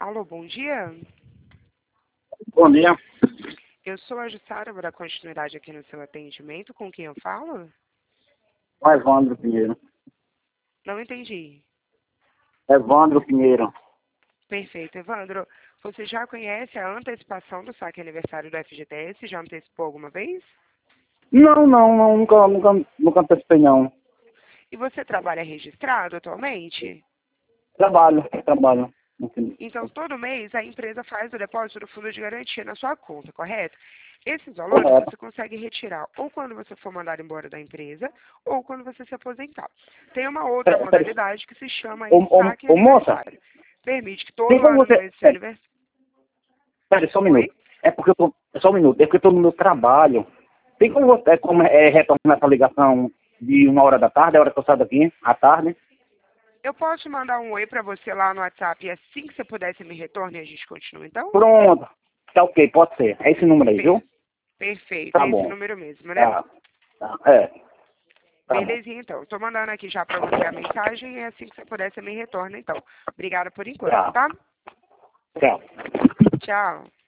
Alô, bom dia. Bom dia. Eu sou a Jussara, vou dar continuidade aqui no seu atendimento. Com quem eu falo? Evandro Pinheiro. Não entendi. Evandro Pinheiro. Perfeito, Evandro. Você já conhece a antecipação do saque aniversário do FGTS? Já antecipou alguma vez? Não, nunca antecipei não. E você trabalha registrado atualmente? Trabalho. Então, todo mês a empresa faz o depósito do fundo de garantia na sua conta, correto? Esses valores Correto. você consegue retirar ou quando você for mandado embora da empresa ou quando você se aposentar. Tem uma outra modalidade que se chama aí saque Ô, moça, aniversário. Permite que tem todo como ano no você... mês do seu aniversário... Pera, só um Oi? minuto. É porque eu tô... Só um minuto. É porque eu tô no meu trabalho. Tem como você retornar essa ligação de 1 hora da tarde, a hora que eu saio daqui, à tarde? Eu posso te mandar um oi para você lá no WhatsApp e assim que você pudesse me retorne a gente continua então? Pronto. Tá ok, pode ser. É esse número aí, viu? Perfeito, Tá é esse bom. número mesmo, né? Tá. É. Tá bom. Belezinha, então. Estou mandando aqui já para você a mensagem e assim que você puder, você me retorna, então. Obrigada por enquanto, Tá. tá? Tchau. Tchau.